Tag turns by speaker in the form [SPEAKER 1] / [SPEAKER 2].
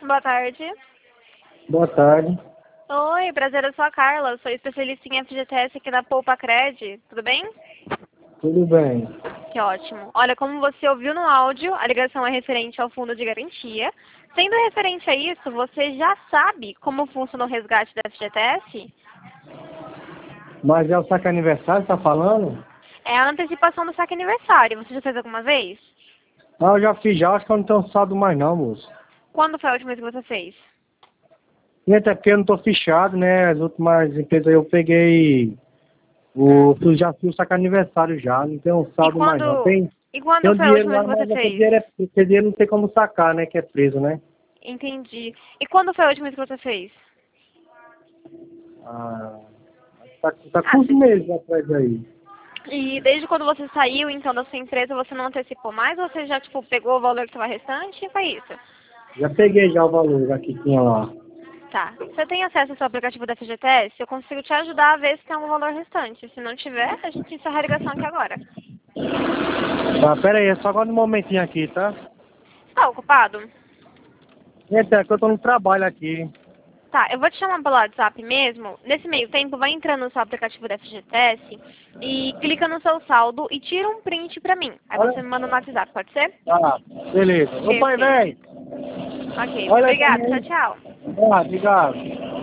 [SPEAKER 1] Boa tarde.
[SPEAKER 2] Boa tarde.
[SPEAKER 1] Oi, prazer, eu sou a Carla, sou especialista em FGTS aqui na Poupa Cred, tudo bem?
[SPEAKER 2] Tudo bem?
[SPEAKER 1] Que ótimo. Olha, como você ouviu no áudio, a ligação é referente ao fundo de garantia. Sendo referente a isso, você já sabe como funciona o resgate da FGTS?
[SPEAKER 2] Mas é o saque aniversário que tá falando?
[SPEAKER 1] É a antecipação do saque aniversário. Você já fez alguma vez?
[SPEAKER 2] Ah, eu já fiz já, acho que eu não tenho saldo mais não, moço.
[SPEAKER 1] Quando foi a última vez que você fez?
[SPEAKER 2] E até porque eu não tô fichado, né? As últimas empresas eu peguei já fiz o saque aniversário já, não tenho
[SPEAKER 1] E
[SPEAKER 2] saldo mais não.
[SPEAKER 1] quando, e
[SPEAKER 2] Tem
[SPEAKER 1] quando
[SPEAKER 2] o
[SPEAKER 1] foi a
[SPEAKER 2] dinheiro
[SPEAKER 1] última vez
[SPEAKER 2] lá,
[SPEAKER 1] que você
[SPEAKER 2] mas
[SPEAKER 1] fez?
[SPEAKER 2] aquele dinheiro não tem como sacar, né? Que é preso, né?
[SPEAKER 1] Entendi. E quando foi a última vez que você fez?
[SPEAKER 2] Ah, tá
[SPEAKER 1] Ah,
[SPEAKER 2] com uns meses atrás aí.
[SPEAKER 1] e desde quando você saiu, então, da sua empresa, você não antecipou mais? Ou você já, tipo, pegou o valor que estava restante e foi isso?
[SPEAKER 2] Já peguei já o valor já que tinha lá.
[SPEAKER 1] Tá. Você tem acesso ao seu aplicativo da FGTS? Eu consigo te ajudar a ver se tem algum valor restante. Se não tiver, a gente encerra a ligação aqui agora.
[SPEAKER 2] Tá, pera aí, é só agora um momentinho aqui, tá?
[SPEAKER 1] Está ocupado?
[SPEAKER 2] Eita, é que eu tô no trabalho aqui.
[SPEAKER 1] Tá, eu vou te chamar pelo WhatsApp mesmo. Nesse meio tempo, vai entrando no seu aplicativo da FGTS e clica no seu saldo e tira um print pra mim. Aí você
[SPEAKER 2] Olha.
[SPEAKER 1] me manda no WhatsApp, pode ser?
[SPEAKER 2] Tá, beleza. Ô pai,
[SPEAKER 1] Perfeito.
[SPEAKER 2] velho.
[SPEAKER 1] Ok,
[SPEAKER 2] Olha aqui.
[SPEAKER 1] obrigada. Tchau, tchau.
[SPEAKER 2] Ah, obrigado.